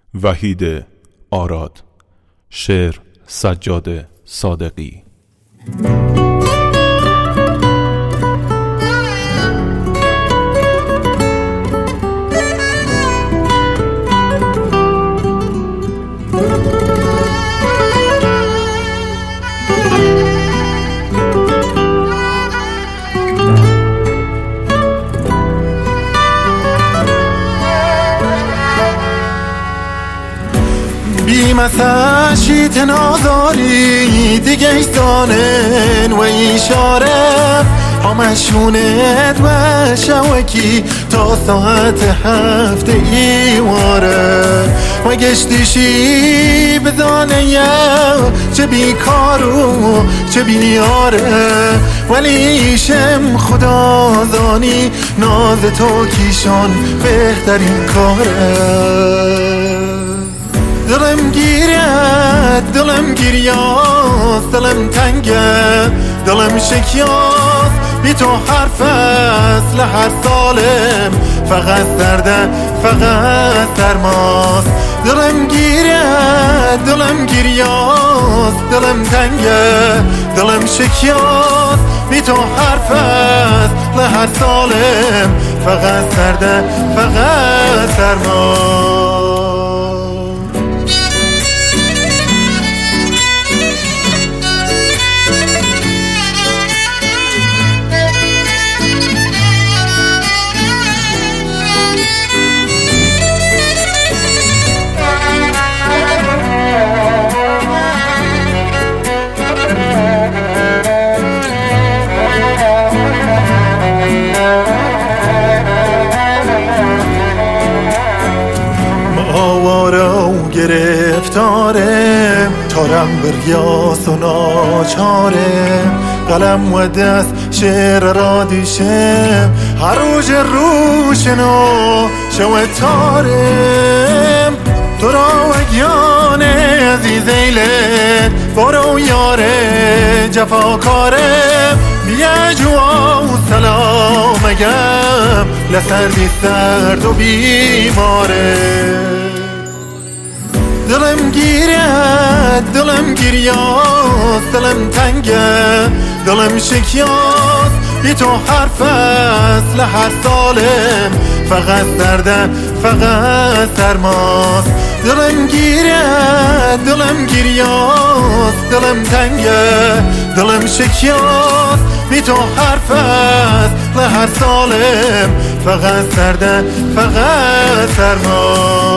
وحید آراد. شعر سجاد صادقی. مثلا شیت نازاری دیگه ایستانن و ایشاره همشونت و شوکی تا ساعت 7 ایواره و گشتیشی بدانه چه بیکارو چه بیاره ولی ایشم خدا زانی ناز تو کیشان بهترین کاره دلم گیرد دلم گریاست دلم تنگه دلم شکیاست بی تو هر فصل هر سالم فقط سرده فقط سرماست دلم گیرد دلم گریاست دلم تنگه دلم شکیاست بی تو هر فصل هر سالم فقط سرده فقط سرماست. گرفتارم تارم بریاس و ناچارم قلم و دست شعر را دیشم هر روز روشنو شو تارم تو را وگیان عزیز ایلت برو یاره جفاکارم بیا جوا و سلام اگم لسردی سرد و بیمارم دلم گیرد دلم گریاست دلم تنگه دلم شکیاست بی تو هر فصل هر سالم فقط سرده فقط سرماست دلم گیرد دلم گریاست دلم تنگه دلم شکیاست بی تو هر فصل هر سالم فقط سرده فقط سرماست.